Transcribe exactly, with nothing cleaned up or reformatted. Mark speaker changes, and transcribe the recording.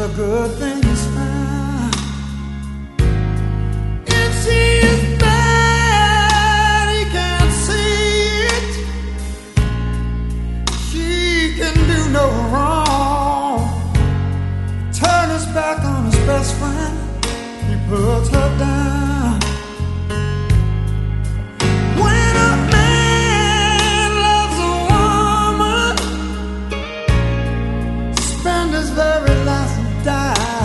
Speaker 1: the good thing is found. If she is bad, he can't see it. She can do no wrong. Turn his back on his best friend, he puts her down. When a man loves a woman, spend his very life and die.